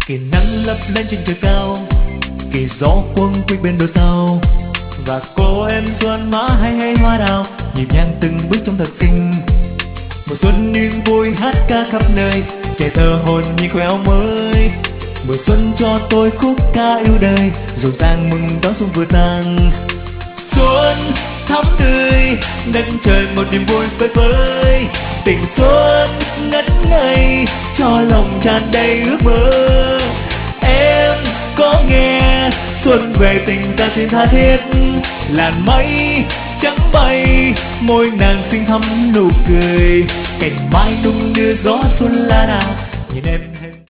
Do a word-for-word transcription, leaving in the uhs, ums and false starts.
Kỳ nắng lấp lánh trên trời cao, kỳ gió cuốn quýt bên đôi tàu, và cô em xuân má hay hay hoa đào nhịp nhàng từng bước trông thật xinh. Mùa xuân yên vui hát ca khắp nơi, trẻ thơ hồn như queo mới. Mùa xuân cho tôi khúc ca yêu đời, rộn ràng mừng đón xuân vừa tàn. Xuân thắm tươi đất trời một niềm vui phơi phới, tình xuân ngất ngây cho lòng tràn đầy ước mơ. Em có nghe xuân về tình ta xin tha thiết, làn mây trắng bay môi nàng xinh thắm nụ cười, cành mai đung đưa gió xuân lá đào nhìn em.